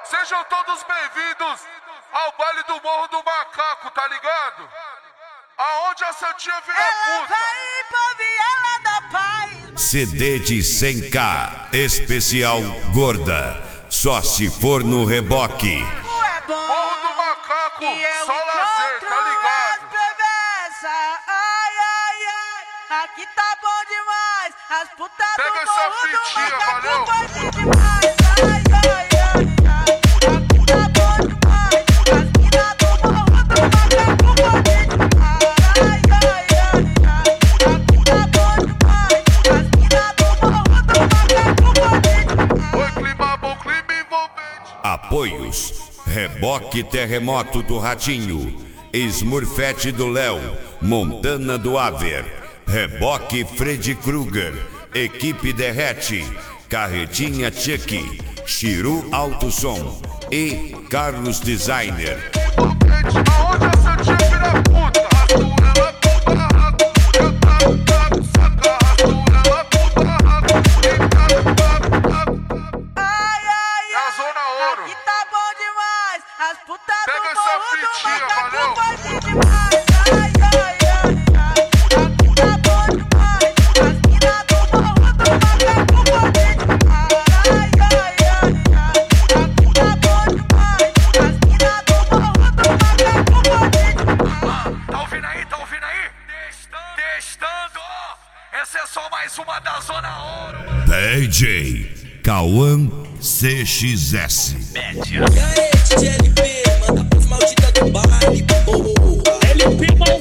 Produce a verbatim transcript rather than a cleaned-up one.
Sejam todos bem-vindos ao baile do Morro do Macaco, tá ligado? Aonde a Santinha vira Ela puta. vai pra Viela da Paz. C D de cem K, especial gorda, só se for no reboque. O é bom. Morro do Macaco, E eu só lazer, encontro tá ligado? as perversas. Ai, ai, ai. Aqui tá bom demais. As putas Pega do essa Morro do fitinha, Macaco valeu? gostam demais. Ai, ai, ai, ai. Aqui tá bom demais. As putas do Morro do Macaco gostam demais. Ai, ai, ai, ai. Aqui tá bom demais. As putas do Morro do Macaco gostam demais. Oi, clima bom, clima envolvente. Apoios: Reboque Terremoto do Ratinho, Smurfette do Léo, Montana do Aver, Reboque Freddy Krueger, Equipe Derrete, Carretinha Chucky, Chiru Alto Som e Carlos Designer. Envolvente, aonde a Santinha vira puta. Rastura ela puta, rastura, taco, taco, saca, rastura ela puta, rastura, Ai, ai, é a ai. Zona Ouro. Aqui tá bom demais. As putas Pega do essa Morro do fitinha, Macaco valeu? gostam demais. Ai, ai, ai, ai. Aqui tá bom demais. As putas do Morro do Macaco gostam demais. Ai, ai, ai, ai. Aqui tá bom demais. As putas do Morro do Macaco gostam demais. Tá ouvindo aí? Tá ouvindo aí? Testando! Testando! Essa é só mais uma da Zona Ouro! D J Cauã C X S. E aí, D J L P, manda pros malditas do baile, porra. L P